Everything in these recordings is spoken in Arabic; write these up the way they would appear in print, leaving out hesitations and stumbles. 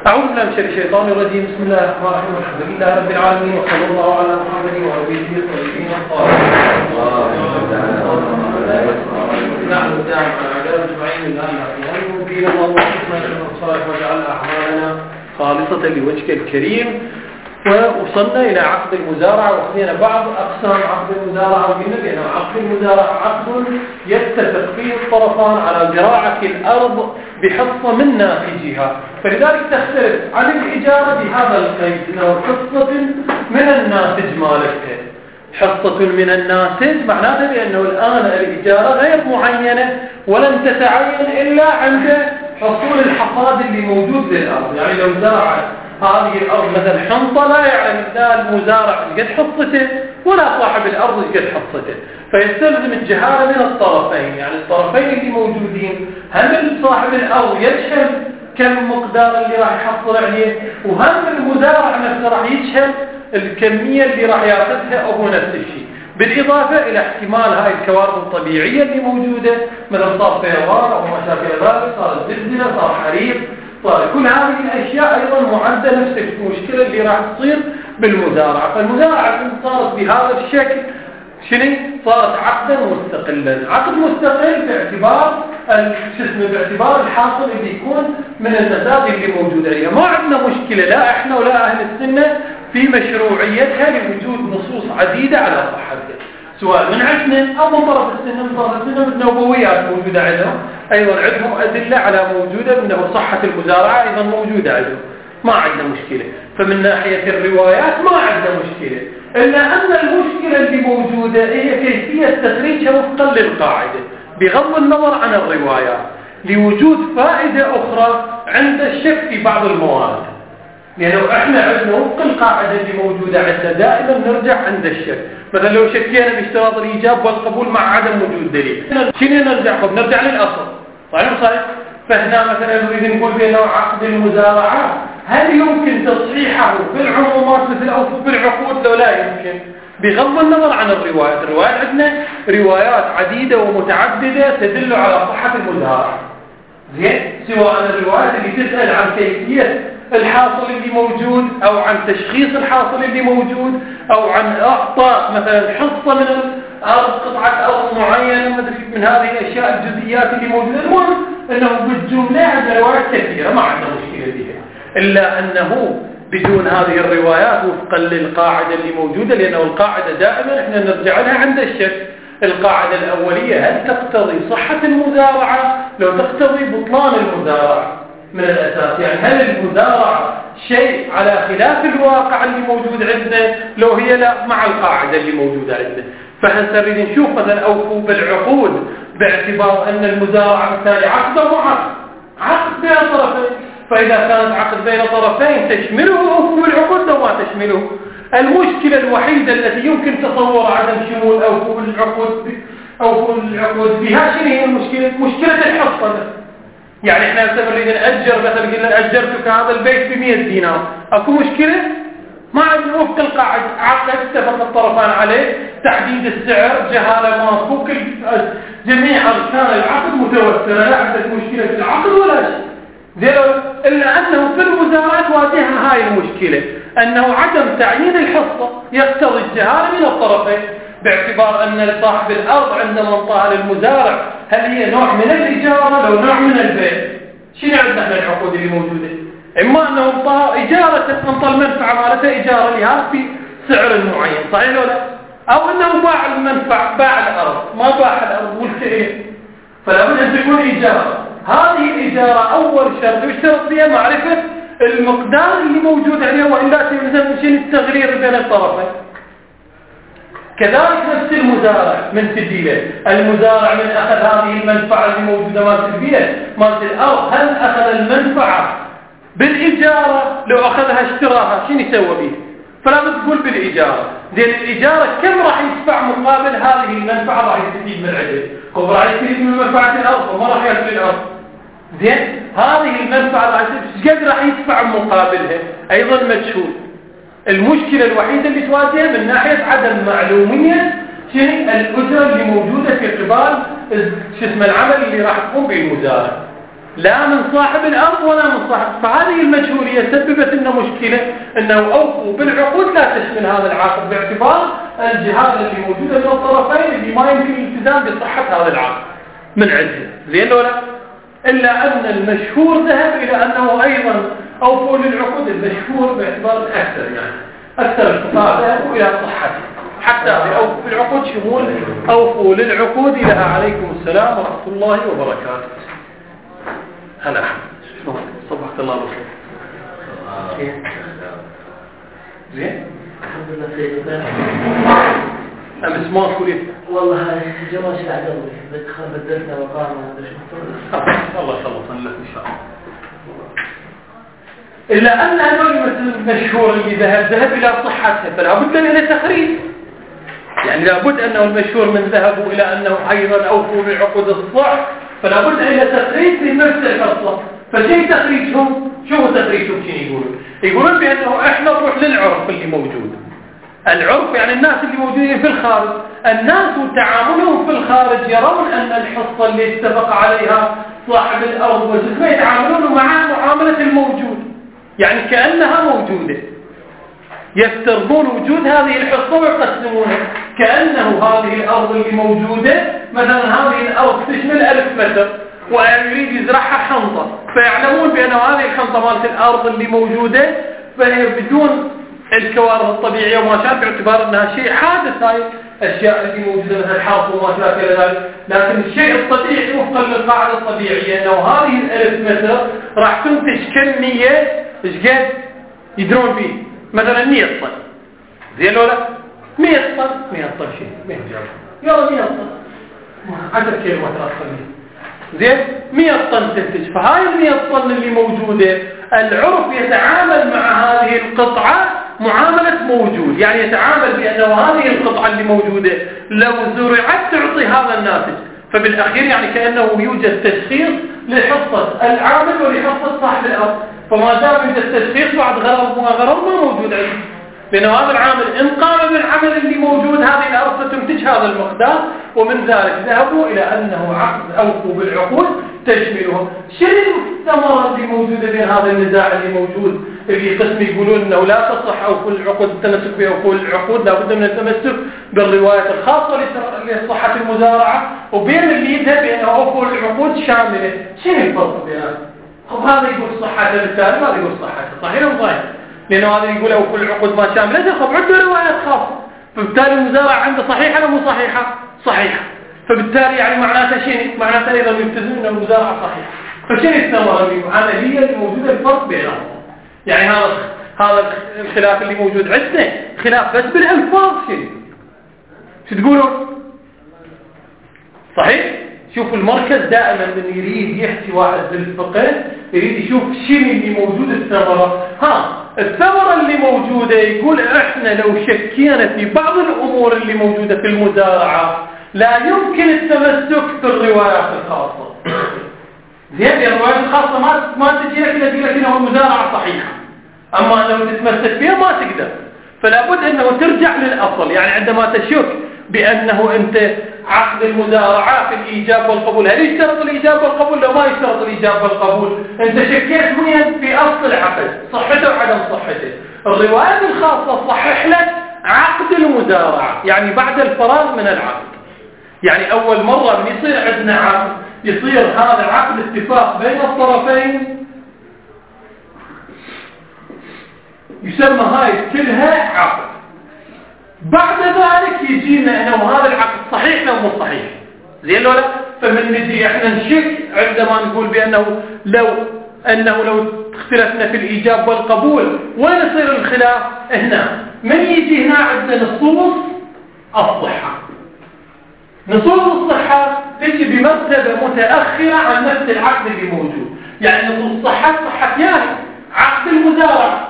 أعوذ بالله من الشيطان الرجيم. بسم الله الرحمن الرحيم. الحمد لله رب العالمين وصلى الله على محمد وعلى آله الطيبين الطاهرين. نحن نتابع الأعداء أجمعين الآن في المبين اللهم وفقنا لما الصالح واجعل أعمالنا خالصة لوجهك الكريم. ووصلنا إلى عقد المزارعة وأخذنا بعض أقسام عقد المزارعة، وقلنا بأن عقد المزارعة عقد يتفق فيه الطرفان على زراعة الأرض بحصة من ناتجها، فلذلك تختلف عن الإجارة بهذا القيد أنه حصة من الناتج مالكها. حصة من الناتج معناته بأنه الآن الإجارة غير معينة ولن تتعين إلا عند حصول الحصاد اللي موجود للأرض. يعني لو زرع هذه الأرض مثل حنطة لا يعلم لا المزارع قد حصته ولا صاحب الأرض قد حصته، فيستلزم الجهالة من الطرفين. يعني الطرفين اللي موجودين، هل صاحب الأرض يشهد كم مقدار اللي راح يحصل عليه، وهل المزارع نفسه راح يشهد الكمية اللي راح ياخذها أو هو نفس الشيء، بالإضافة إلى احتمال هاي الكوارث الطبيعية اللي موجودة، مثل صار فيضان أو ما شابه ذلك، صار زلزلة، صار حريق، صار كل هذه الأشياء أيضا معدة نفس المشكلة اللي راح تصير بالمزارعة. فالمزارعة صارت بهذا الشكل شنو؟ صارت عقدا مستقلا. عقد مستقل باعتبار باعتبار الحاصل اللي يكون من المسائل اللي موجودة عليها. ما عندنا مشكلة لا احنا ولا أهل السنة في مشروعيتها لوجود نصوص عديدة على صحتها، سواء من عندنا أو من طرف السنة. من طرف السنة النبويات موجودة عندهم، أيضا عندهم أدلة على موجودة أنه صحة المزارعة أيضا موجودة عندهم، ما عندنا مشكلة. فمن ناحية الروايات ما عندنا مشكلة، إلا أن المشكلة اللي موجودة هي كيفية تخريجها وفقا للقاعدة بغض النظر عن الروايات، لوجود فائدة أخرى عند الشك في بعض المواد. لأنه إحنا عندنا وفق القاعدة اللي موجودة عندنا دائما نرجع عند الشك. مثلا لو شكينا باشتراط الإيجاب والقبول مع عدم وجود دليل، شنو نرجع؟ نرجع للأصل. صحيح؟ فهنا مثلا نريد نقول بأنه عقد المزارعة هل يمكن تصحيحه في العمومات مثل أو في العقود؟ لو لا يمكن، بغض النظر عن الروايات. الروايات عندنا روايات عديدة ومتعددة تدل على صحة المزارعة. زين، سواء الروايات اللي تسأل عن كيفية الحاصل اللي موجود، أو عن تشخيص الحاصل اللي موجود، أو عن إعطاء مثلا حصة من الأرض، قطعة أرض معينة، من هذه الأشياء الجزئيات اللي موجودة. المهم أنه بالجملة عندنا روايات كثيرة ما عندنا مشكلة بها، إلا أنه بدون هذه الروايات وفقا للقاعدة اللي موجودة، لأنه القاعدة دائما احنا نرجع لها عند الشك. القاعدة الأولية هل تقتضي صحة المزارعة؟ لو تقتضي بطلان المزارعة من الأساس. يعني هل المزارعة شيء على خلاف الواقع اللي موجود عندنا؟ لو هي لا، مع القاعدة اللي موجودة عندنا. فهسه نريد نشوف مثلا أوفوا بالعقود باعتبار أن المزارعة مثالي عقد عقد بين طرفين، فإذا كانت عقد بين طرفين تشمله أوفوا بالعقود أو ما تشمله. المشكلة الوحيدة التي يمكن تصور عدم شمول أوفوا بالعقود بها شنو هي المشكلة؟ مشكلة الحصة. يعني احنا نريد نأجر، مثلا قلنا أجرتك هذا البيت ب100 دينار، اكو مشكلة؟ ما عندنا وفق القاعدة عقد اتفق الطرفان عليه، تحديد السعر، جهالة ماكو، جميع أركان العقد متوفرة، لا عندك مشكلة في العقد ولا شيء. إلا أنه في المزارعة تواجهها هاي المشكلة، أنه عدم تعيين الحصة يقتضي الجهالة من الطرفين، باعتبار أن صاحب الأرض عندما انطاها للمزارع هل هي نوع من الإجارة لو نوع من البيع؟ شنو عندنا احنا العقود اللي موجودة؟ إما أنه انطاها إجارة، انطى المنفعة مالتها إجارة لها في سعر معين، صحيح ولا لا؟ أو أنه باع المنفعة، باع الأرض، ما باع الأرض والسعر، فلا بد أن تكون إجارة. هذه الإجارة أول شرط يشترط فيها معرفة المقدار اللي موجود عليه، وإلا تلزم شيء التغرير بين الطرفين. كذلك نفس المزارع من سبيله، المزارع من أخذ هذه المنفعة اللي موجودة مالت البيت مالت الأرض، هل أخذ المنفعة بالإجارة؟ لو أخذها اشتراها شنو يسوي بيه؟ فلا تقول بالإجارة. زين الإجارة كم راح يدفع مقابل هذه المنفعة؟ راح يستفيد من عدل، هو راح يستفيد من منفعة الأرض وما راح يأكل الأرض. زين هذه المنفعة راح قد راح يدفع مقابلها أيضا مجهول. المشكلة الوحيدة اللي تواجهها من ناحية عدم معلومية شنو الأجرة اللي موجودة في قبال العمل اللي راح تقوم به المزارع. لا من صاحب الأرض ولا من صاحب. فهذه المجهولية سببت لنا مشكلة أنه أوفوا بالعقود لا تشمل هذا العقد باعتبار الجهات اللي موجودة من الطرفين اللي ما يمكن الالتزام بصحة هذا العقد من عندها. زين ولا؟ إلا أن المشهور ذهب إلى أنه أيضا أوفوا للعقود. المشهور باعتبار الأكثر يعني أكثر الفقهاء ذهبوا إلى صحته حتى بأوفوا بالعقود شمول أوفوا للعقود. لها عليكم السلام ورحمة الله وبركاته. هلا شلون صبحك الله بالخير. زين الحمد لله سيدنا. أمس ما أقول والله جواز العدوي بدلنا وقامنا الله يخلصنا لك إن شاء الله. إلا أن هذول المشهور اللي ذهب إلى صحتها فلا بد من تخريج. يعني لابد أنه المشهور من ذهبوا إلى أنه أيضا أوفوا بعقود الصح فلا بد إلى تخريج في نفس القصة. فشيء تخريجهم شو تخريجهم شنو يقولون بأنه إحنا نروح للعرف اللي موجود. العرف يعني الناس اللي موجودين في الخارج. الناس وتعاملهم في الخارج يرون أن الحصة اللي اتفق عليها صاحب الأرض والجسم يتعاملون مع معاملة الموجود يعني كأنها موجودة. يفترضون وجود هذه الحصة ويقسمونها كأنه هذه الأرض اللي موجودة مثلا هذه الأرض تشمل 1000 متر ويريد يزرعها حنطة فيعلمون بأن هذه الحنطة مالت الأرض اللي موجودة فهي بدون الكوارث الطبيعية وما شابه باعتبار أنها شيء حادث. هاي الأشياء اللي موجودة مثل الحرب وما شابه ذلك. لكن الشيء الطبيعي وفقا للقاعدة الطبيعية أنه هذه 1000 متر راح تنتج كمية إيش قد يدرون فيه مثلا 100 طن. زين ولا 100 طن 100 طن شيء 100 يلا 100 طن 10 كيلو متر زين 100 طن تنتج. فهاي 100 طن اللي موجودة العرف يتعامل مع هذه القطعة معاملة موجود. يعني يتعامل بأنه هذه القطعة اللي موجودة لو زرعت تعطي هذا الناتج. فبالأخير يعني كأنه يوجد تشخيص لحصة العامل ولحصة صاحب الأرض. فما دام يوجد تشخيص بعد غرض ما موجود عنده لأنه هذا العامل إن قام بالعمل اللي موجود هذه الأرض ستنتج هذا المقدار. ومن ذلك ذهبوا إلى أنه عقد أوفوا بالعقود تشملهم. شنو الثمرة اللي موجودة بين هذا النزاع اللي موجود اللي قسم يقولون أنه لا تصح أوفوا العقود التمسك بأوفوا العقود لا بد من التمسك بالرواية الخاصة لصحة المزارعة وبين اللي يذهب بأنه أوفوا العقود شاملة. شنو الفرق بينهم؟ خب هذا يقول صحته بالتالي وهذا يقول صحته صحيح ولا صحيح؟ لأنه هذا يقول أوفوا العقود ما شاملة خب عنده روايات خاصة. فبالتالي المزارعة عنده صحيحة ولا مو صحيحة؟ صحيحة. فبالتالي يعني معناته شيء معناته أيضا يلتزم أن المزارعة صحيحة. فشنو الثمرة العملية اللي موجودة الفرق بينهم؟ يعني هذا الخلاف اللي موجود عندنا خلاف بس بالألفاظ. شو تقولون؟ صحيح؟ شوف المركز دائما من يريد يحكي واحد بالفقه يريد يشوف شنو اللي موجود الثمرة. الثمرة اللي موجودة يقول احنا لو شكينا في بعض الأمور اللي موجودة في المزارعة لا يمكن التمسك في الروايات الخاصة. زين الروايات الخاصة ما تجي لك تقول لك انه المزارعة صحيحة اما لو تتمسك فيها ما تقدر. فلا بد انه ترجع للأصل. يعني عندما تشك بأنه أنت عقد المزارعة في الإيجاب والقبول هل يشترط الإيجاب والقبول لو ما يشترط الإيجاب والقبول أنت شكيت وين في أصل العقد صحته وعدم صحته. الروايات الخاصة صحح لك عقد المزارعة يعني بعد الفراغ من العقد. يعني أول مرة من يصير عندنا عقد يصير هذا عقد اتفاق بين الطرفين يسمى هاي كلها عقد. بعد ذلك يجينا انه هذا العقد صحيح لو مو صحيح. زين ولا؟ فمن نجي احنا نشك عندما نقول بانه لو اختلفنا في الايجاب والقبول وين يصير الخلاف؟ هنا من يجي هنا عندنا نصوص الصحه. نصوص الصحه تجي بمرتبه متاخره عن نفس العقد اللي موجود. يعني نصوص صحه يعني عقد المزارعه.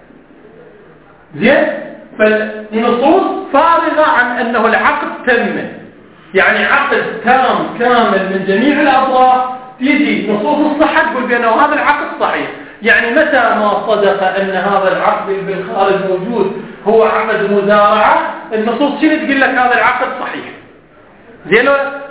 زين؟ فالنصوص فارغة عن أنه العقد تم. يعني عقد تام كامل من جميع الأطراف يجي نصوص الصحة تقول بأنه هذا العقد صحيح. يعني متى ما صدق أن هذا العقد بالخارج موجود هو عقد مزارعة النصوص شنو تقول لك هذا العقد صحيح. زين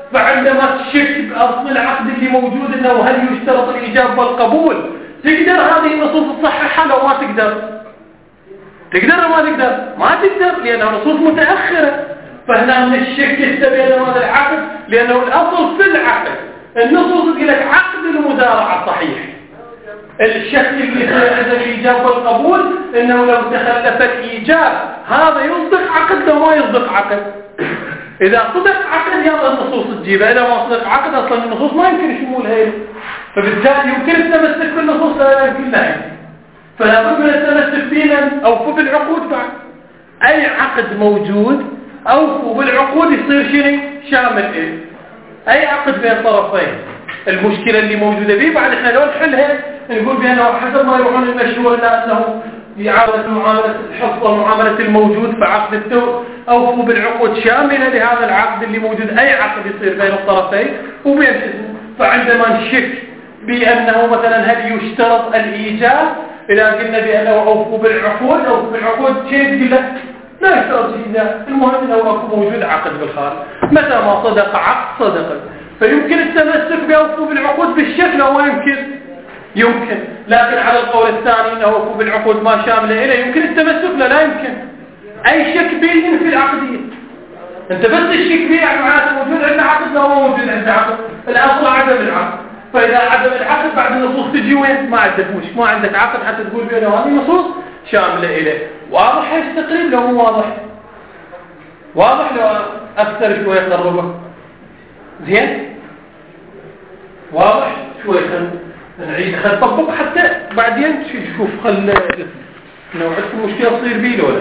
فعندما تشك بأصل العقد اللي موجود أنه هل يشترط الإيجاب والقبول، تقدر هذه النصوص تصححها لو ما تقدر؟ تقدر ما تقدر؟ ما تقدر لأنها نصوص متأخرة. فهنا من الشك يستبين هذا العقد، لأنه الأصل في العقد النصوص تقول لك عقد المزارعة صحيح. الشك اللي يصير عند الإيجاب والقبول أنه لو تخلف الإيجاب هذا يصدق عقد لو ما يصدق عقد. إذا صدق عقد يلا النصوص تجيبها، إذا ما صدق عقد أصلا النصوص ما يمكن شمولها إليه، فبالتالي يمكن التمسك بالنصوص لا يمكن لها. فلا بد من التمسك فينا أو في العقود بعد. أي عقد موجود أو بالعقود يصير شنو شامل إيه؟ أي عقد بين طرفين. المشكلة اللي موجودة به بعد إحنا لو نحلها نقول بأنه حسب ما يروحون المشهور أنه يعامل معاملة الحصة ومعاملة الموجود في عقد التو أو بالعقود شاملة لهذا العقد اللي موجود. أي عقد يصير بين الطرفين وبين. فعندما نشك بأنه مثلا هل يشترط الإيجاب، إذا قلنا بأنه أوفوا بالعقود أو بالعقود شيء تقول له لا يشترط الإيجاب، المهم أنه أكو موجود عقد بالخارج. متى ما صدق عقد صدق، فيمكن التمسك بأوفوا بالعقود بالشكل أو ما يمكن. لكن على القول الثاني أنه أوفوا بالعقود ما شاملة إليه يمكن التمسك لا يمكن. أي شك به في العقدية. أنت بس الشك به يعني معناته موجود عند عقد لو ما موجود عند عقد، الأصل عدم العقد. فإذا عدم العقد بعد النصوص تجي وين؟ ما عندك عقد حتى تقول بأنه هذه نصوص شاملة إليه. واضح هذا التقريب لو مو واضح؟ واضح لو أكثر شوية قربه زين؟ واضح شوية نعيد نطبق حتى بعدين نشوف لو عندكم مشكلة تصير بيه ولا.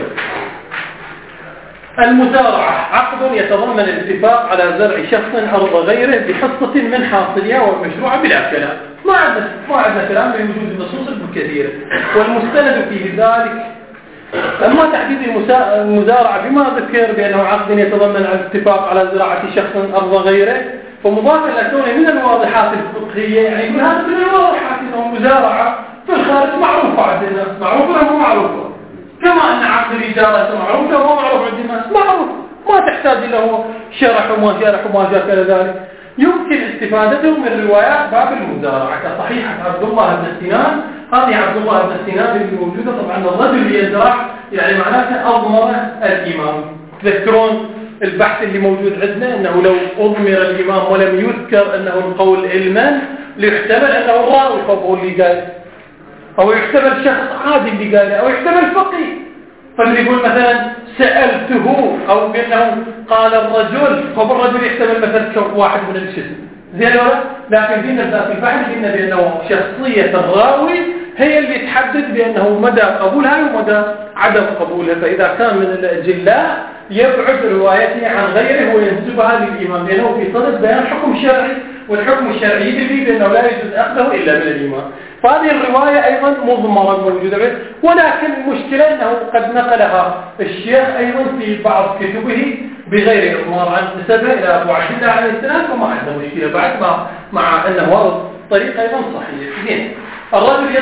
المزارعة عقد يتضمن الاتفاق على زرع شخص أرض غيره بحصة من حاصلها والمشروع بلا كلام. ما عندنا كلام بوجود النصوص الكثيرة. والمستند في ذلك أما تحديد المزارعة بما ذكر بأنه عقد يتضمن الاتفاق على زراعة شخص أرض غيره، ومضافا لكونه من الواضحات الفقهية، يعني يقول هذا من الواضحات أنه المزارعة في الخارج معروفة عند الناس، معروفة ولا مو معروفة؟ كما أن عقد الإجارة معروفة وهو معروف عند الناس، معروف ما تحتاج له شرح وما جاء ذلك. يمكن استفادته من روايات باب المزارعة كصحيحة عبد الله بن سنان. هذه عبد الله بن سنان اللي موجودة طبعا الرجل يزرع يعني معناته أضمر الإمام. تذكرون البحث اللي موجود عندنا أنه لو أضمر الإمام ولم يذكر أنه القول علما ليحتمل أنه الراوي هو اللي قال، أو يحتمل شخص عادي اللي قال، أو يحتمل فقيه. فاللي يقول مثلا سألته أو بأنه قال الرجل، فالرجل يحتمل مثلا واحد من الجسم زين ولا؟ لكن فينا ذات البحث قلنا بأنه شخصية الراوي هي اللي تحدد بأنه مدى قبولها ومدى عدم قبولها. فإذا كان من الأجلاء يبعد روايته عن غيره وينسبها للإمام، لأنه في صدد بيان حكم شرعي، والحكم الشرعي يدل بأنه لا يجوز أخذه إلا من الإمام. فهذه الرواية أيضا مضمرة موجودة به، ولكن المشكلة أنه قد نقلها الشيخ أيضا في بعض كتبه بغير إضمار عن نسبه إلى أبو عبد الله عليه السلام، فما عنده مشكلة بعد مع أنه هذا الطريق أيضا صحيح. زين، الرجل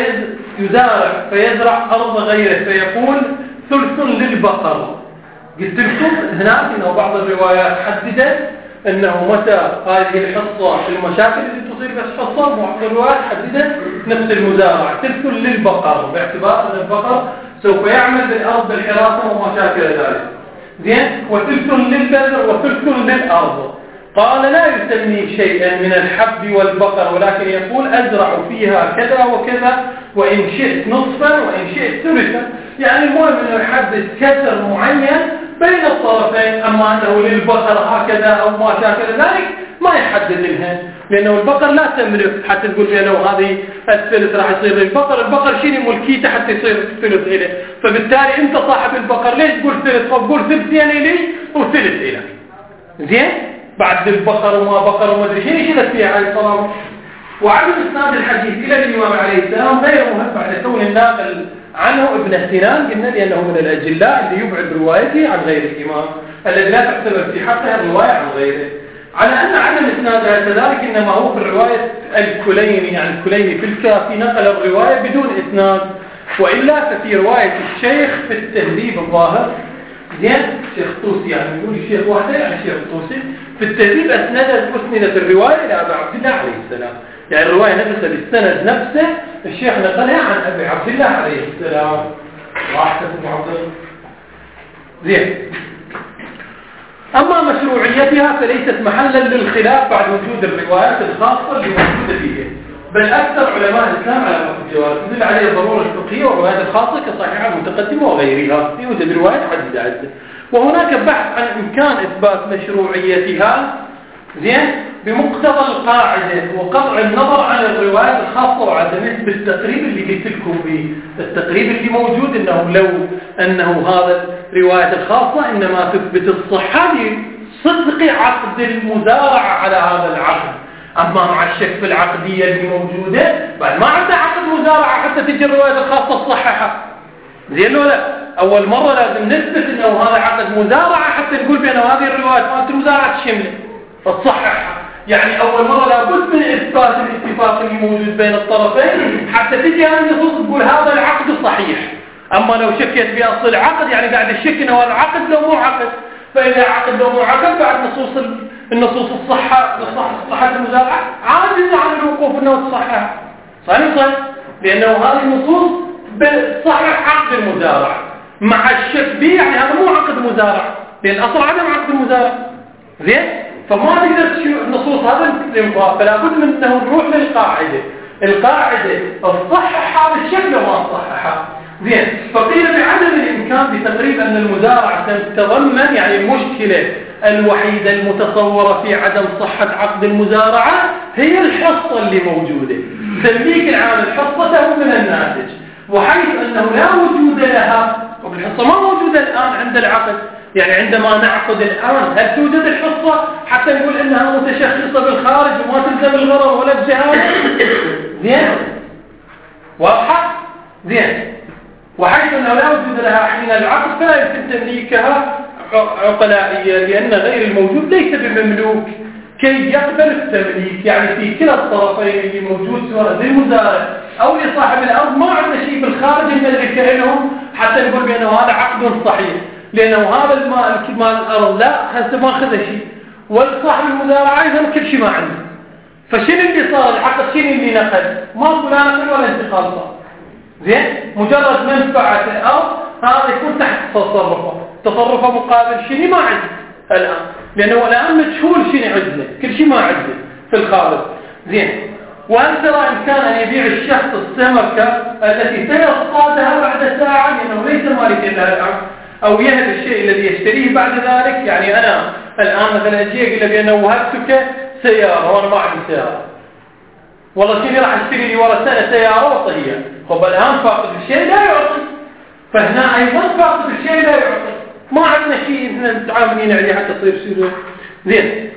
فيزرع أرض غيره فيقول ثلث للبقر. قلت لكم هناك أنه بعض الروايات حددت أنه متى هذه الحصة المشاكل اللي تصير بس حصة، وبعض الروايات حددت نفس المزارعة ثلث للبقر، باعتبار أن البقر سوف يعمل بالأرض بالحراسة وما شاكل ذلك. زين، وثلث للبذر وثلث للأرض. قال لا يسمي شيئا من الحب والبقر، ولكن يقول أزرع فيها كذا وكذا، وإن شئت نصفا وإن شئت ثلثا. يعني المهم أنه يحدد كسر معين بين الطرفين. أما أنه للبقر هكذا أو ما شاكل ذلك ما يحدد لها، لأنه البقر لا تملك حتى تقول لأنه هذه الثلث راح يصير للبقر. البقر شيء ملكيته حتى يصير ثلث إليه. فبالتالي أنت صاحب البقر ليش تقول ثلث؟ فبقول ثلثين إلي وثلث إلي. زين، بعد البقر وما بقر وما أدري شيء شلت فيها عليه الصلاة. وعدم إسناد الحديث إلى الإمام عليه السلام غير مهم بعد كون الناقل عنه ابن سنان، قلنا لأنه من الأجلاء اللي يبعد روايته عن غير الإمام الذي لا تعتبر في حقها الرواية عن غيره. على أن عدم إسنادها كذلك إنما هو في الرواية الكليني، يعني الكليني في الكافي نقل الرواية بدون إسناد، وإلا ففي رواية الشيخ في التهذيب الظاهر زين الشيخ الطوسي يعني يقول الشيخ وحده يعني الشيخ الطوسي في التهذيب أسندت الرواية إلى أبي عبد الله عليه السلام، يعني الرواية نفسها بالسند نفسه الشيخ نقلها عن أبي عبد الله عليه السلام. راحت أبو عبد الله. زين. أما مشروعيتها فليست محلا للخلاف بعد وجود الروايات الخاصة اللي موجودة فيها، بل أكثر علماء الإسلام على وقت الجواز تدل عليه الضرورة الفقهية والروايات الخاصة كصحيحة المتقدمة وغيرها، يوجد روايات عدة. وهناك بحث عن إمكان إثبات مشروعيتها زين بمقتضى القاعدة وقطع النظر عن الروايات الخاصة وعدمها بالتقريب اللي قلت لكم به. التقريب اللي موجود إنه لو أنه هذا الروايات الخاصة إنما تثبت الصحة لصدق عقد المزارعة على هذا العقد، أما مع الشك في العقدية اللي موجودة بعد ما عنده عقد مزارعة حتى تجي الروايات الخاصة تصححها. زين ولا أول مرة لازم نثبت إنه هذا عقد مزارعة حتى نقول بأنه هذه الروايات مالت المزارعة تشمله تصححها. يعني أول مرة لابد من إثبات الاتفاق اللي موجود بين الطرفين حتى تجي هذه النصوص تقول هذا العقد صحيح. أما لو شكيت في أصل العقد يعني قاعد الشك إنه هذا العقد لو مو عقد، فإذا عقد لو مو عقد بعد النصوص الصحة المزارعة عاجز عن الوقوف إنه تصحح. صحيح لأنه هذه النصوص بصحح عقد المزارعة مع الشك به، يعني هذا مو عقد مزارعة لأن الأصل عدم عقد المزارعة. زين فما تقدر تشوف النصوص هذا الانفاق، فلا بد من انه نروح للقاعده. القاعده تصحح هذا الشكل وما تصححها. زين فقيل بعدم الامكان بتقريب ان المزارعه تتضمن يعني المشكله الوحيده المتصوره في عدم صحه عقد المزارعه هي الحصه اللي موجوده. تمليك العام الحصه من الناتج، وحيث انه لا وجود لها والحصه ما موجوده الان عند العقد. يعني عندما نعقد الآن هل توجد الحصة حتى نقول إنها متشخصة بالخارج وما تلزم الغرض ولا الجهاد؟ زين واضحة؟ زين وحيث أنه لا وجود لها حين العقد فلا يمكن تمليكها عقلائية، لأن غير الموجود ليس بمملوك كي يقبل التمليك. يعني في كلا الطرفين اللي موجود سواء للمزارع أو لصاحب الأرض ما عندنا شيء بالخارج نملكه لهم حتى نقول بأنه هذا عقد صحيح، لأنه هذا المال الأرض لا هسه ما أخذ شيء، والصاحب المزارعة أيضا كل شيء ما عنده. فشين اللي صار العقد؟ شين اللي نقل؟ ما لا نقل ولا انتقال صار. زين مجرد منفعة الأرض هذا يكون تحت تصرفه مقابل شيء ما عنده الآن، لأنه الآن مجهول شيء عنده، كل شيء ما عنده في الخارج. زين وهل ترى إمكان أن يبيع الشخص السمكة التي سيصطادها بعد ساعة لأنه ليس مالكا لها الآن، أو يهب الشيء الذي يشتريه بعد ذلك؟ يعني أنا الآن مثلا أجي أقول بأنه وهبتك سيارة وأنا ما عندي سيارة، والله شيني راح أشتري لي ورا سنة سيارة وطهية. خب الآن فاقد الشيء لا يعطي، فهنا أيضا فاقد الشيء لا يعطي، ما عندنا شيء نتعاملين عليه حتى تصير شيء. زين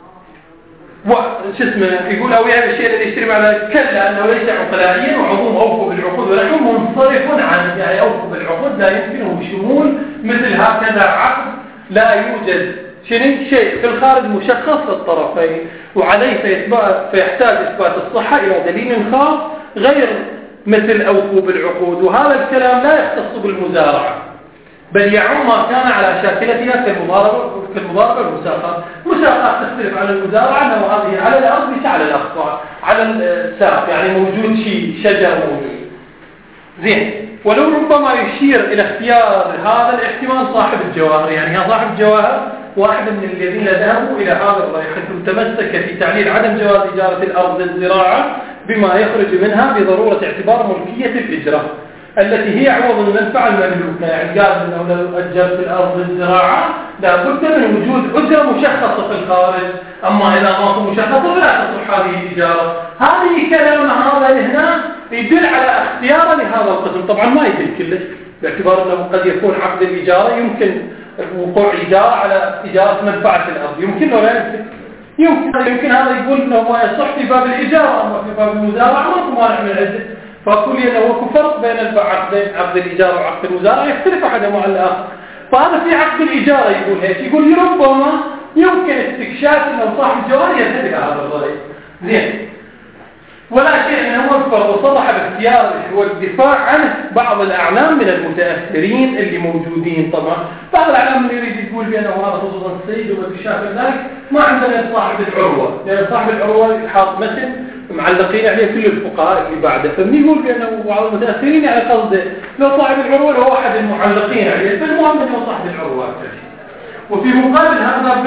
شو اسمه يقول أو يهب الشيء الذي يشتري بعد ذلك كلا أنه ليس عقلائيا، وعموم أوفوا بالعقود ونحن منصرف عنه. يعني أوفوا بالعقود لا يمكنه شمول مثل هكذا عقد لا يوجد شيء في الخارج مشخص للطرفين، وعليه فيحتاج إثبات الصحة إلى دليل خاص غير مثل أوفوا بالعقود. وهذا الكلام لا يختص بالمزارعة بل يعم ما كان على شاكلتها كالمضاربة والمساقات. مساقات تختلف عن المزارعة أنه هذه على الأرض ليس على الأخطاء على الساق، يعني موجود شيء شجر موجود. زين ولو ربما يشير إلى اختيار هذا الاحتمال صاحب الجواهر، يعني صاحب الجواهر واحد من الذين ذهبوا إلى هذا الرأي حيث تمسك في تعليل عدم جواز إجارة الأرض للزراعة بما يخرج منها بضرورة اعتبار ملكية الإجرة التي هي عوض المنفعة المملوكة. يعني قال أنه لو أجرت الأرض للزراعة لا بد من وجود أجرة مشخصة في الخارج، أما إذا ما هو مشخصة فلا تصح هذه الإجارة. هذه كلام هذا هنا يدل على اختيار لهذا القسم. طبعا ما يدل كلش باعتبار أنه قد يكون عقد الإجارة يمكن وقوع إجارة على إجارة منفعة الأرض، يمكن ولا يمكن هذا يقول أنه ما يصح في باب الإجارة، أما في باب المزارعة ما مانع من العدة. فأقول أنه هو فرق بين عقد الإجارة وعقد المزارعة يختلف أحدهما عن الآخر. فهذا في عقد الإجارة يقول هيك، يقول ربما يمكن استكشاف أنه صاحب الجوار يذهب إلى هذا الرأي. زين ولا شيء أنه وفر وصرح باختيار والدفاع عن بعض الأعلام من المتأخرين اللي موجودين. طبعا بعض الأعلام اللي يريد يقول بأنه هذا خصوصا السيد وبالشافعي ذلك ما عندنا صاحب العروة، لأن صاحب العروة حاط مثل معلقين عليه كل الفقهاء اللي بعده، فمن يقول بأنه بعض المتأخرين يعني قصده لو صاحب العروة هو أحد المعلقين عليه، فالمهم أنه صاحب العروة. وفي مقابل هذا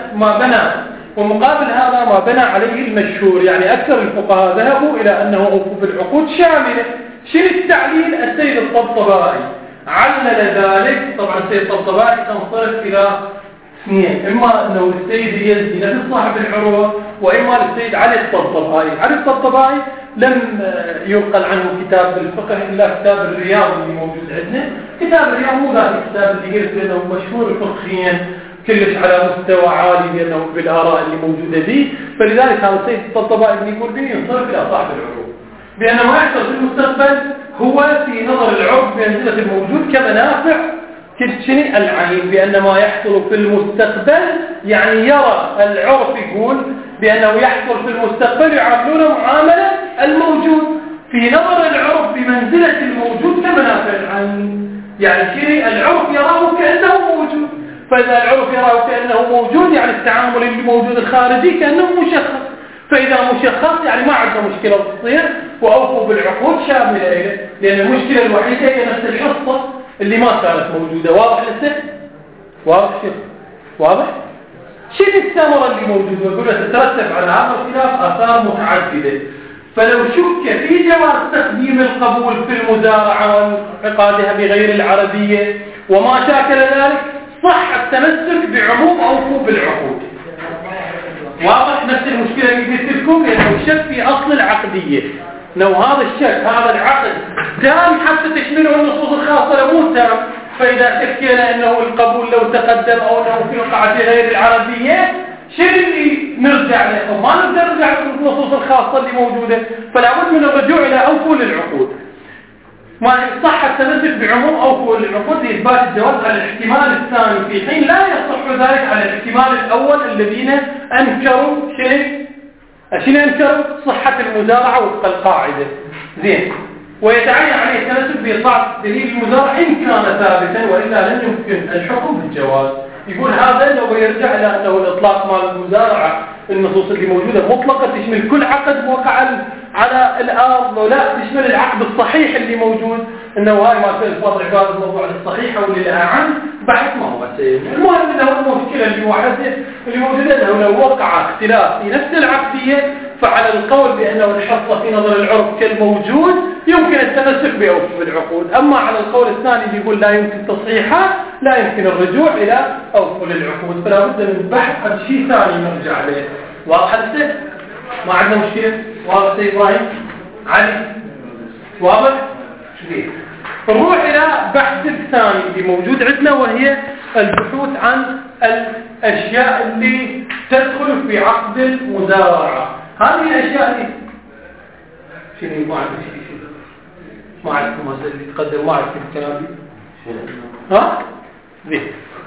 ما بنى عليه المشهور، يعني أكثر الفقهاء ذهبوا إلى أنه أوفوا بالعقود شاملة. شنو التعليل؟ السيد الطبطبائي علل ذلك. طبعا السيد الطبطبائي تنصرف إلى اثنين، إما أنه السيد يزدي نفس صاحب العروة، وإما السيد علي الطبطبائي. علي الطبطبائي لم ينقل عنه كتاب بالفقه إلا كتاب الرياض اللي موجود عندنا. كتاب الرياض مو ذاك الكتاب اللي قلت بأنه مشهور فقهيا كلش على مستوى عالي بأنه بالآراء اللي موجودة به، فلذلك هذا السيد الطبطبائي اللي يقول به ينصرف إلى صاحب العروة، بأن ما يحصل في المستقبل هو في نظر العرف بمنزلة الموجود كمنافع كالشنو العين، بأن ما يحصل في المستقبل يعني يرى العرف يقول بأنه يحصل في المستقبل يعاملون معاملة الموجود في نظر العرف بمنزلة الموجود كمنافع العين، يعني شيء العرف يراه كأنه موجود. فإذا العرف يراه كأنه موجود يعني التعامل اللي موجود الخارجي كأنه مشخص، فإذا مشخص يعني ما عندنا مشكلة تصير وأوفوا بالعقود شاملة إليه، لأن المشكلة الوحيدة هي نفس الحصة اللي ما كانت موجودة. واضح لسه؟ واضح شيء؟ واضح؟ شنو الثمرة اللي موجودة؟ ويقول تترتب على هذا الخلاف آثار متعددة. فلو شك في جواز تقديم القبول في المزارعة وانعقادها بغير العربية وما شاكل ذلك صح التمسك بعموم أوفوا بالعقود. واضح نفس المشكلة اللي قلت لكم، لأنه شك في أصل العقدية. لو هذا الشك هذا العقد تام حتى تشمله النصوص الخاصة لو مو تام، فإذا شكينا أنه القبول لو تقدم أو أنه في وقعة غير العربية شيء اللي نرجع له، أو ما نقدر نرجع للنصوص الخاصة اللي موجودة، فلا بد من الرجوع إلى أوفوا للعقود. ما صح التمسك بعموم أوفوا للعقود لإثبات الجواز على الاحتمال الثاني، في حين لا يصح ذلك على الاحتمال الأول الذين أنكروا شنو أنكروا صحة المزارعة وفق القاعدة. زين، ويتعين عليه التمسك بإطلاق دليل المزارع إن كان ثابتا، وإلا لم يمكن الحكم بالجواز. يقول هذا لو يرجع إلى أنه الإطلاق مال المزارعة النصوص اللي موجودة مطلقة تشمل كل عقد موقع على الأرض، ولا تشمل العقد الصحيح اللي موجود، إنه هاي ما في الفاظ عبارة الموضوع الصحيح واللي لها عن بحث ما هو سيء. المهم إنه المشكلة اللي موجودة إنه لو وقع اختلاف في نفس العقدية فعلى القول بأنه الحصة في نظر العرف كالموجود يمكن التمسك بأوفوا بالعقود. أما على القول الثاني اللي يقول لا يمكن تصحيحها لا يمكن الرجوع إلى أوفوا للعقود، فلا بد من بحث عن شيء ثاني نرجع عليه. واضح السيد؟ ما عندنا مشكلة؟ واضح سيد إبراهيم؟ علي؟ واضح؟ شديد. نروح إلى بحث الثاني اللي موجود عندنا، وهي البحوث عن الأشياء اللي تدخل في عقد المزارعة. هذه الأشياء اللي شنو ما عندك شيء ما عندكم مثلا اللي تقدم ما عندكم الكلام ها؟ زين.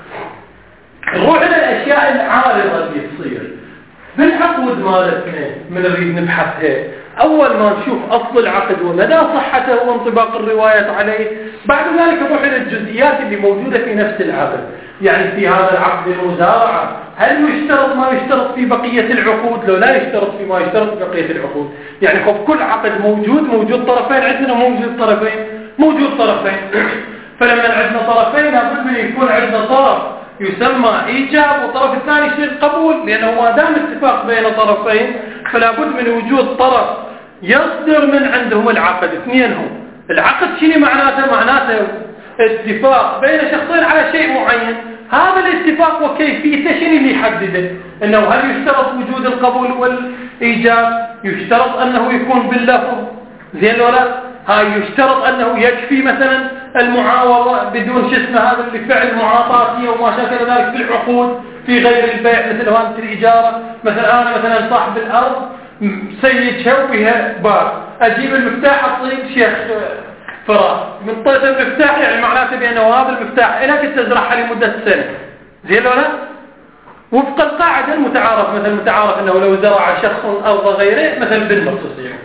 نروح إلى الأشياء العارضة اللي تصير بالعقود مالتنا من نريد نبحثها. أول ما نشوف أصل العقد ومدى صحته وانطباق الروايات عليه، بعد ذلك نروح إلى الجزئيات اللي موجودة في نفس العقد. يعني في هذا العقد المزارعة هل يشترط ما يشترط في بقية العقود؟ لو لا يشترط في ما يشترط في بقية العقود، يعني خب كل عقد موجود طرفين عندنا موجود طرفين فلما عندنا طرفين لابد من يكون عندنا طرف يسمى إيجاب وطرف الثاني يصير قبول، لأنه ما دام اتفاق بين طرفين فلا بد من وجود طرف يصدر من عندهم العقد. اثنينهم العقد شنو معناته اتفاق بين شخصين على شيء معين. هذا الاتفاق وكيفيته شنو اللي يحدده؟ انه هل يشترط وجود القبول والايجاب؟ يشترط انه يكون باللفظ زين ولا هاي يشترط انه يكفي مثلا المعاوضه بدون هذا اللي فعل معاطاتيه وما شابه ذلك في العقود في غير البيع، مثل هذه الاجاره. مثلا انا مثلا صاحب الارض سيد شوبها بار، اجيب المفتاح اطيب شيخ فراس من طيط المفتاح، يعني معناته بأنه هذا المفتاح لك تزرعها لمدة سنة زين ولا وفق القاعدة المتعارف. مثلا متعارف أنه لو زرع شخص أرض غيره مثلا بالنص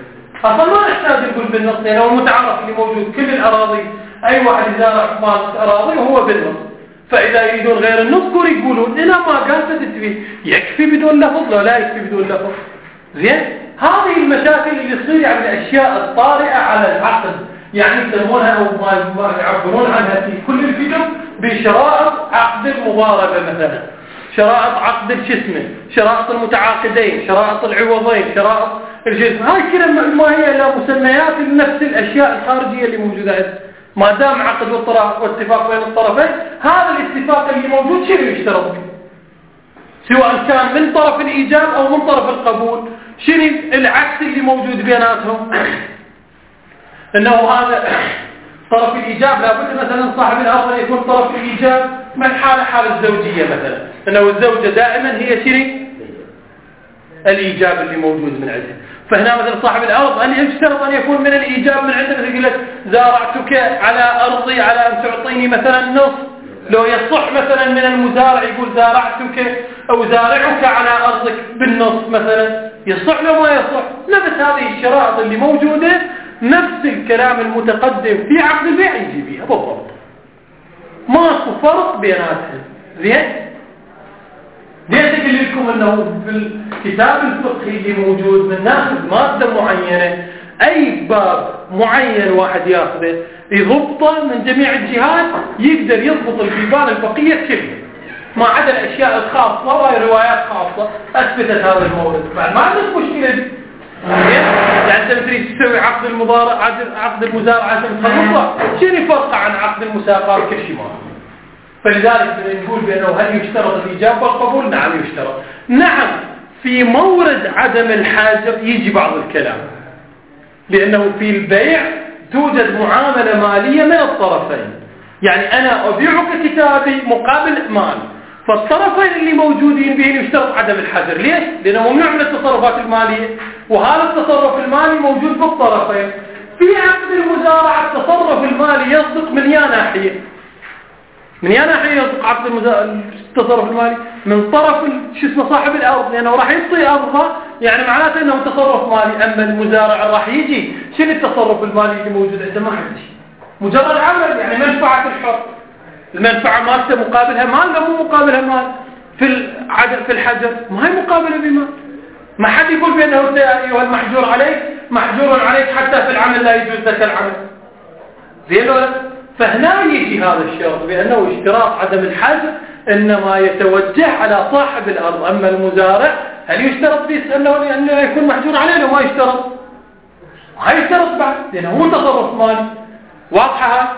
أصلا ما نحتاج نقول بالنص، لأنه يعني المتعارف اللي موجود كل الأراضي، أي واحد يزارع مال أراضي وهو بالنص. فإذا يريدون غير النص يقولون إذا ما قال فتتفي، يكفي بدون لفظ لا يكفي بدون لفظ. زين، هذه المشاكل اللي تصير يعني الأشياء الطارئة على العقد، يعني يسمونها أو ما يعبرون عنها في كل الكتب بشرائط عقد المضاربة مثلا، شرائط عقد الجسم، شرائط المتعاقدين، شرائط العوضين، شرائط الجسم. هاي كلها ما هي إلا مسميات لنفس الأشياء الخارجية اللي موجودة عندنا. ما دام عقد واتفاق بين الطرفين، هذا الاتفاق اللي موجود شنو يشترط به؟ سواء كان من طرف الإيجاب أو من طرف القبول، شنو العكس اللي موجود بيناتهم؟ إنه هذا طرف الإيجاب لابد مثلا صاحب الأرض أن يكون طرف الإيجاب من حال الزوجية مثلا، إنه الزوجة دائما هي شنو؟ الإيجاب اللي موجود من عنده. فهنا مثلا صاحب الأرض أن يشترط أن يكون من الإيجاب من عنده، مثل يقول لك زارعتك على أرضي على أن تعطيني مثلا نصف. لو يصح مثلا من المزارع يقول زارعتك أو زارعك على أرضك بالنصف مثلا، يصح لو ما يصح. نفس هذه الشرائط اللي موجودة، نفس الكلام المتقدم في عقد البيع يجي بيها بالضبط، ماكو فرق بيناتهم. زين، ليش أقول لكم أنه في الكتاب الفقهي اللي موجود من ناخذ مادة معينة، أي باب معين واحد ياخذه يضبطه من جميع الجهات، يقدر يضبط البيبان الفقهية كلها ما عدا الأشياء الخاصة وهي روايات خاصة أثبتت هذا المورد. بعد ما عندك مشكلة دي. يعني أنت تريد تسوي عقد المزارعة عشان تخلصها، شنو فرق عن عقد المساقات؟ كل شيء ما. فلذلك نقول بأنه هل يشترط الإجابة والقبول؟ نعم يشترط. نعم في مورد عدم الحاجة يجي بعض الكلام، لأنه في البيع توجد معاملة مالية من الطرفين، يعني أنا أبيعك كتابي مقابل مال، فالطرفين اللي موجودين بهم يشترط عدم الحجر. ليش؟ لأنه ممنوع من التصرفات المالية، وهذا التصرف المالي موجود بالطرفين. في عقد المزارعة التصرف المالي يصدق من يا ناحية، من يا ناحية يصدق عقد التصرف المالي من طرف شو اسمه صاحب الأرض، لأنه راح يعطي أرضه، يعني معناته أنه تصرف مالي. أما المزارع راح يجي شنو التصرف المالي اللي موجود عنده؟ ما حد شيء، مجرد عمل، يعني منفعة الحر. المنفعة مالته مقابلها مال، لا مو مقابلها مال. في الحجر ما هي مقابلة بمال. ما حد يقول بأنه يا أيها المحجور عليك محجور عليك حتى في العمل لا يجوز لك العمل. زين ولا؟ فهنا يجي هذا الشرط بأنه اشتراط عدم الحجر إنما يتوجه على صاحب الأرض. أما المزارع هل يشترط فيه أنه يكون محجور عليه؟ لو ما يشترط، ما يشترط بعد، لأنه هو تصرف مالي. واضحة؟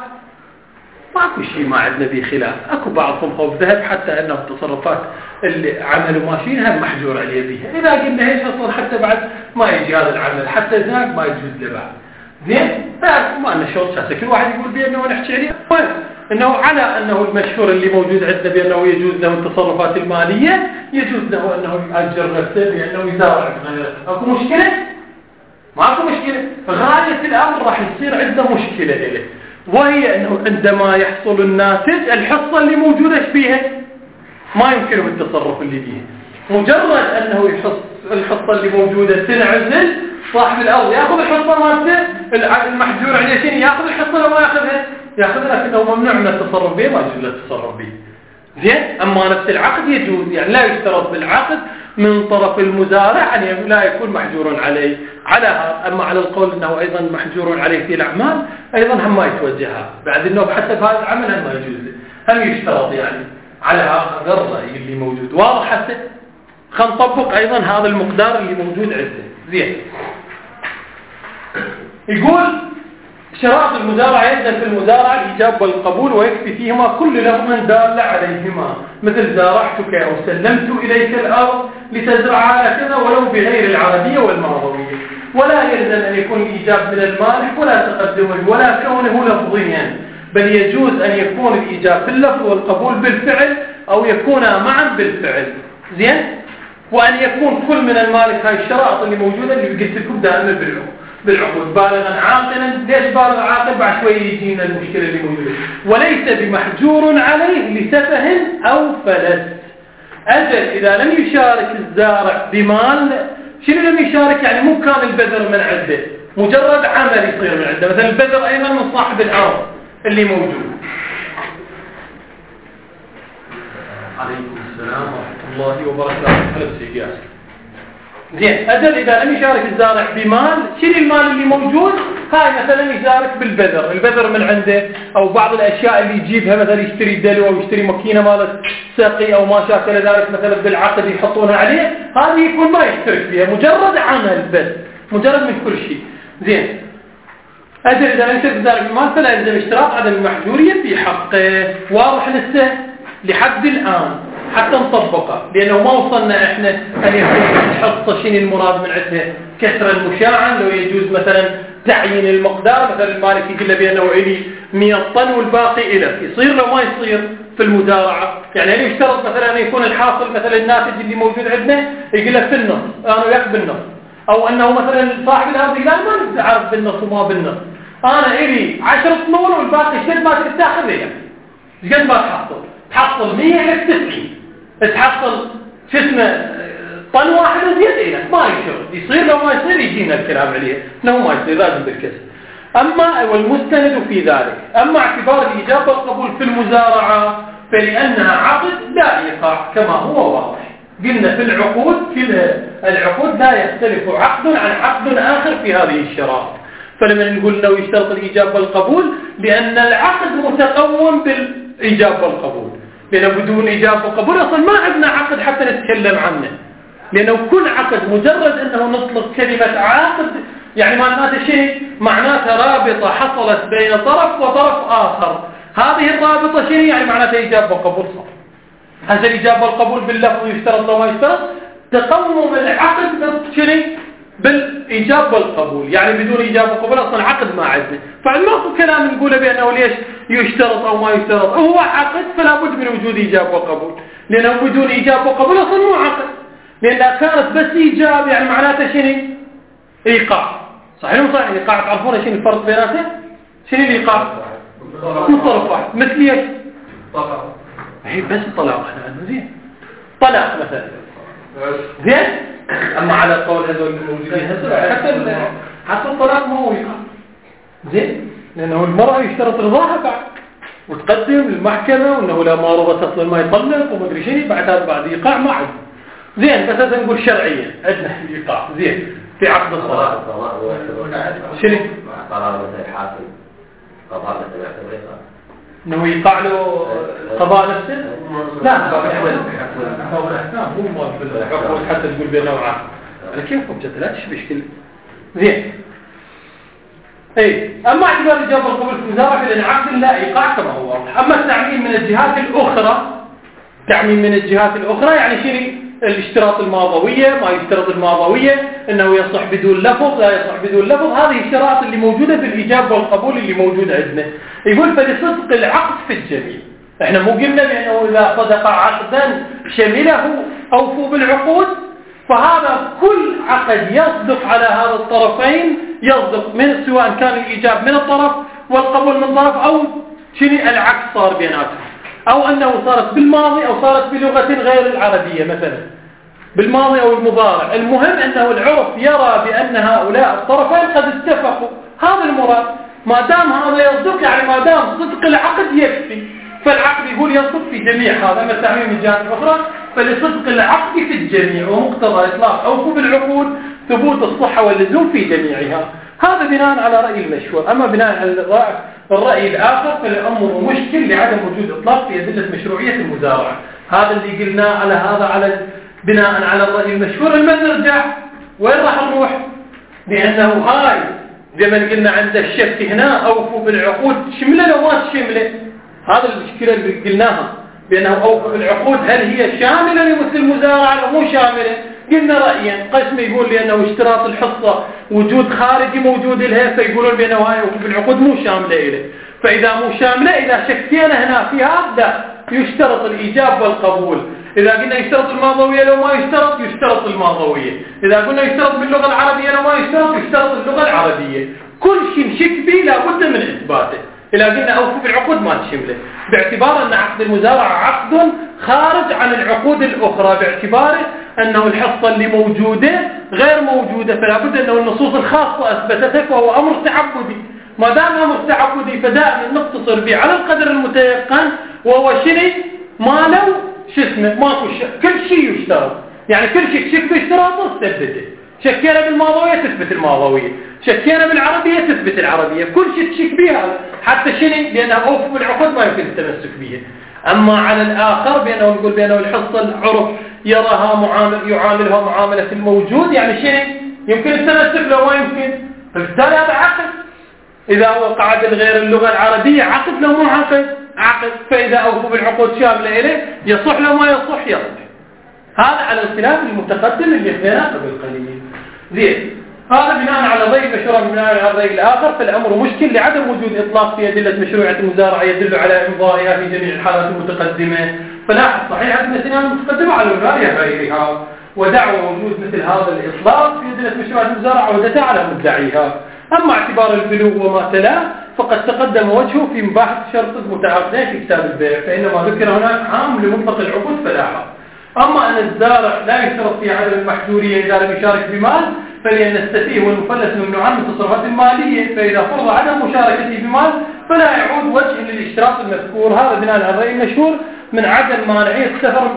ماكو شيء ما عندنا به خلاف. اكو بعضهم خوف ذهب حتى انه التصرفات اللي عملوا ماشيينها محجور عليه بها. اذا قلنا ايش اصلا حتى بعد ما يجي هذا العمل، حتى ذاك ما يجوز له بعد. زين، فما لنا شغل شاسع، كل واحد يقول بانه نحكي عليه انه على انه المشهور اللي موجود عندنا بانه يجوز له التصرفات الماليه، يجوز له انه يأجر نفسه بانه يزارع بغيره. اكو مشكله؟ ماكو مشكله. غايه الامر راح يصير عنده مشكله له، وهي أنه عندما يحصل الناتج الحصة اللي موجودة فيها ما يمكنه التصرف اللي فيها. مجرد أنه يحص الحصة اللي موجودة تنعزل، صاحب الأرض يأخذ الحصة مالته، المحجور عليه شيء يأخذ الحصة لو ما يأخذها، لكنه ممنوع من التصرف به، ما يجوز له التصرف به. زين، أما نفس العقد يجوز، يعني لا يشترط بالعقد من طرف المزارع أن لا يكون محجور عليه على هذا. أما على القول أنه أيضا محجور عليه في الأعمال أيضا هم ما يتوجهها بعد أنه بحسب هذا العمل هم ما يجوز، هم يشترط يعني على هذا الرأي اللي موجود. واضح حتى خلينا نطبق أيضا هذا المقدار اللي موجود عنده. زين، يقول شرائط المزارعة يلزم في المزارعة الإجابة والقبول، ويكفي فيهما كل لفظ دال عليهما، مثل زارعتك أو سلمت إليك الأرض لتزرعها كذا، ولو بغير العربية والمعظمية. ولا يلزم أن يكون الإيجاب من المالك ولا تقدمه ولا كونه لفظيا، بل يجوز أن يكون الإيجاب باللفظ والقبول بالفعل، أو يكونا معا بالفعل. زين، وأن يكون كل من المالك. هاي الشرائط اللي موجودة اللي قلت لكم دائما بالعقود. بالغا عاقلا، ليش بالغ عاقل؟ بعد شوي يجينا المشكلة اللي موجودة. وليس بمحجور عليه لسفه أو فلس. أجل إذا لم يشارك الزارع بمال، شنو لم يشارك؟ يعني مو كان البذر من عنده، مجرد عمل يصير من عنده، مثلا البذر أيضا من صاحب الأرض اللي موجود. عليكم السلام ورحمة الله وبركاته. هلا سيدي ياسر. زين، أجل إذا لم يشارك الزارع بمال، شيل المال اللي موجود، هاي مثلا يشارك بالبذر، البذر من عنده أو بعض الأشياء اللي يجيبها، مثلا يشتري دلو أو يشتري ماكينة مالت سقي أو ما شاكل ذلك، مثلا بالعقد يحطونها عليه، هذه يكون ما يشترك فيها، مجرد عمل بس، مجرد من كل شيء. زين، أجل إذا لم يشارك الزارع بمال فلا يلزم اشتراط عدم المحجورية في حقه. واضح لسه لحد الآن حتى نطبقه، لأنه ما وصلنا إحنا أن يكون الحصة شنو المراد من عندها كسر المشاعن، لو يجوز مثلا تعيين المقدار، مثلا المالك يقول له بأنه إلي 100 طن والباقي إلك، يصير لو ما يصير في المزارعة. يعني هل يشترط مثلا أن يكون الحاصل مثلا الناتج اللي موجود عندنا يقول له في النص، أنا وياك بالنص، أو أنه مثلا صاحب الأرض يقول ما نعرف بالنص وما بالنص، أنا إلي 10 طنون والباقي شد ما تتاخذ لي، قد ما تحصل 100 لك 90، تحصل شو اسمه طن واحد زيادة إلك، ما يصير لو ما يصير يجينا الكلام عليه انه ما يصير، لازم بالكسر. اما والمستند في ذلك، اما اعتبار الاجابه والقبول في المزارعه فلانها عقد لا يقع كما هو واضح. قلنا في العقود، في العقود لا يختلف عقد عن عقد اخر في هذه الشرائط. فلما نقول لو يشترط الاجابه والقبول لان العقد متقوم بالاجابه والقبول، لأنه بدون إجابة وقبول أصلا ما عندنا عقد حتى نتكلم عنه، لأنه كل عقد مجرد أنه نطلق كلمة عقد يعني معناته شيء، معناته رابطة حصلت بين طرف وطرف آخر، هذه الرابطة شيء يعني معناته إجابة وقبول صح. هذا الإجابة والقبول باللفظ يشترط لو ما يشترط، تقوم العقد بالإجابة والقبول، يعني بدون إجابة وقبول أصلا عقد ما عندنا. فالماكو كلام نقوله بأنه ليش يشترط أو ما يشترط، هو عقد فلا بد من وجود إجابة وقبول، لأنه بدون إجابة وقبول أصلا مو عقد، لأن كانت بس إجابة يعني معناته شنو؟ إيقاع. صحيح ولا صحيح؟ إيقاع تعرفون شنو الفرق بيناتهم؟ شنو الإيقاع؟ من طرف واحد، مثل ايش؟ طلاق. هي بس طلاق احنا زين. طلاق مثلا. زين؟ أما على قول هذول الموجودين هسه حتى الطلاق ما هو إيقاع. زين؟ لأنه المرأة يشترط رضاها بعد وتقدم للمحكمة وأنه لا ما رضت أصلا ما يطلق ومدري شيء، بعد إيقاع ما عاد. زين بس هذا نقول شرعيا عندنا إيقاع. زين في عقد الصلاة. شنو؟ قرار مثل حاصل قضاء مثل يعتبر إنه يقع له قضاء نفسه؟ لا مو ما بالحكم حتى تقول بأنه عقد. على كيف مبتدأ لا تشبه كل. زين. اي اما اعتبار الإجابة والقبول في المزارعة فإن عقد لا إيقاع كما هو واضح. اما التعميم من الجهات الأخرى، تعميم من الجهات الأخرى يعني شنو؟ الاشتراط الماضوية، ما يشترط الماضوية انه يصح بدون لفظ، لا يصح بدون لفظ، هذه الشرائط اللي موجودة في الإجابة والقبول اللي موجود عندنا. يقول فلصدق العقد في الجميع. احنا مو قلنا بأنه إذا صدق عقدا شمله أوفوا بالعقود، فهذا كل عقد يصدق على هذا الطرفين يصدق، من سواء كان الإيجاب من الطرف والقبول من طرف أو شنو العكس صار بيناتهم، أو أنه صارت بالماضي أو صارت بلغة غير العربية مثلا بالماضي أو المضارع. المهم أنه العرف يرى بأن هؤلاء الطرفين قد اتفقوا، هذا المراد. ما دام هذا يصدق يعني ما دام صدق العقد يكفي، فالعقد يقول يصدق في جميع هذا. أما التعميم من الجهات الأخرى فلصدق العقد في الجميع، ومقتضى إطلاق أوفوا بالعقود ثبوت الصحة واللزوم في جميعها. هذا بناء على رأي المشهور. أما بناء على الرأي الآخر فالأمر مشكل لعدم وجود إطلاق في أدلة مشروعية المزارعة. هذا اللي قلناه على هذا على بناء على الرأي المشهور. لما نرجع وين راح نروح؟ لأنه هاي زي ما قلنا عند الشك هنا أوفوا بالعقود شملة لو ما تشمله، هذا المشكلة اللي قلناها بأنه أوفوا بالعقود هل هي شاملة لمثل المزارعة أو مو شاملة؟ قلنا رأيين، قسم يقول لأنه اشتراط الحصة وجود خارجي موجود لها فيقولون بأنه هاي أوفوا بالعقود مو شاملة إليه. فإذا مو شاملة، إذا شكينا هنا فيها لا يشترط الإيجاب والقبول. إذا قلنا يشترط الماضوية لو ما يشترط الماضوية. إذا قلنا يشترط باللغة العربية لو ما يشترط اللغة العربية. كل شيء نشك به لابد من إثباته. إذا قلنا أوفوا بالعقود ما تشمله، باعتبار أن عقد المزارعة عقد خارج عن العقود الأخرى، باعتباره أنه الحصة اللي موجودة غير موجودة، فلا بد أنه النصوص الخاصة أثبتته، فهو أمر تعبدي. ما دام أمر تعبدي فدائما نقتصر به على القدر المتيقن، وهو شيء ما لو ماكو كل شيء يشترط، يعني كل شيء تشك باشتراطه تثبته. شكينا بالماضوية تثبت الماضوية، شكينا بالعربية تثبت العربية، كل شيء تشك بها، حتى شنو بأنه أوفوا بالعقود ما يمكن التمسك بها. أما على الآخر بأنه نقول بأنه الحصة العرف يراها يعاملها معاملة الموجود، يعني شنو يمكن التمسك له ما يمكن، فبالتالي هذا عقد. إذا وقع بالغير اللغة العربية عقد له مو عقد، فإذا أوفوا بالعقود شاملة إليه يصح له ما يصح. هذا على الخلاف المتقدم اللي خذيناه قبل قليل. زين، هذا بناء على ضيق مشروع بناء على الضيق الآخر، فالأمر مشكل لعدم وجود إطلاق في أدلة مشروعية المزارعة يدل على إمضائها في جميع الحالات المتقدمة. فلاحظ صحيح أن السنان المتقدمة على الغالية غيرها، ودعوى وجود مثل هذا الإطلاق في أدلة مشروعية المزارعة عودتها على مدعيها. أما اعتبار البلوغ وما تلاه فقد تقدم وجهه في مباحث شرط المتعاقدين في كتاب البيع، فإنما ذكر هناك عام لمطلق العقود فلاحظ. أما أن الزارع لا يشترط في عدم المحجورية إذا لم يشارك بمال، فلأن السفيه والمفلس ممنوعان من التصرفات المالية، فإذا فرض عدم مشاركته بمال فلا يعود وجه للاشتراط المذكور. هذا بناء على الرأي المشهور من عدم مانعية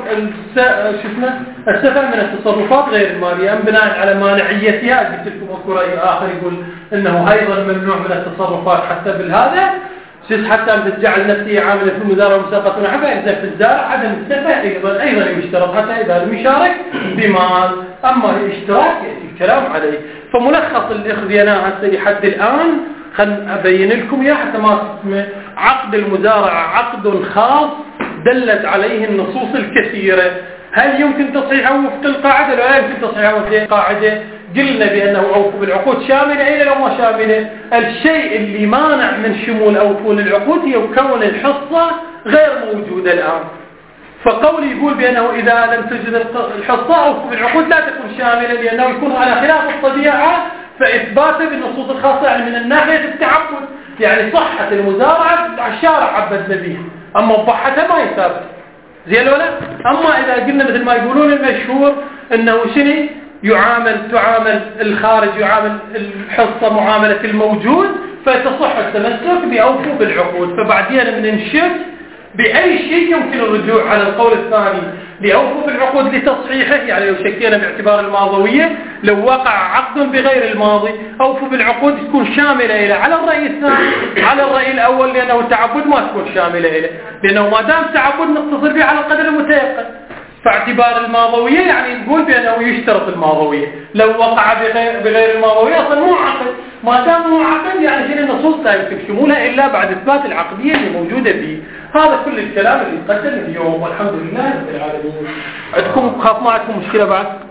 السفر من التصرفات غير المالية، أم بناء على مانعيتها. قلت لكم أذكر رأي آخر يقول أنه أيضا ممنوع من التصرفات حتى بالهذا، حتى أن تجعل نفسه عاملة في المزارعة ومساقة ونحبها. إذا في الزارع عدم السفة أيضا يشترط حتى إذا لم يشارك بمال. أما الاشتراك يأتي الكلام عليه. فملخص اللي أخذيناه هسه لحد الآن خل أبين لكم إياه حتى ما تسمع. عقد المزارعة عقد خاص دلت عليه النصوص الكثيرة. هل يمكن تصحيحه وفق القاعدة ولا لا يمكن تصحيحه وفق القاعدة؟ قلنا بأنه أوفوا بالعقود شاملة إلى لو ما شاملة. الشيء اللي مانع من شمول أوفوا للعقود هي كون الحصة غير موجودة الآن. فقول يقول بأنه إذا لم تجد الحصة أوفوا بالعقود لا تكون شاملة، لأنه يكون على خلاف الطبيعة، فإثباته بالنصوص الخاصة يعني من الناحية التعبد، يعني صحة المزارعة الشارع عبدنا به، أما صحتها ما يثبت. زين ولا؟ أما إذا قلنا مثل ما يقولون المشهور أنه شنو تعامل الخارج يعامل الحصة معاملة الموجود، فتصح التمسك بأوفوا بالعقود. فبعدين بننشد بأي شيء يمكن الرجوع على القول الثاني لأوفوا بالعقود لتصحيحه، يعني لو شكينا باعتبار الماضوية لو وقع عقد بغير الماضي أوفوا بالعقود تكون شاملة إليه على الرأي الثاني. على الرأي الأول لأنه تعبد ما تكون شاملة إليه، لأنه ما دام تعبد نقتصر به على القدر المتيقن. فاعتبار الماضوية يعني نقول بأنه يشترط الماضوية، لو وقع بغير الماضوية أصلا مو عقد. ما دام مو عقد يعني شنو النصوص لا يمكن شمولها إلا بعد إثبات العقدية اللي موجودة فيه. هذا كل الكلام اللي قدم اليوم، والحمد لله رب العالمين. عندكم خاف ما عندكم مشكلة بعد؟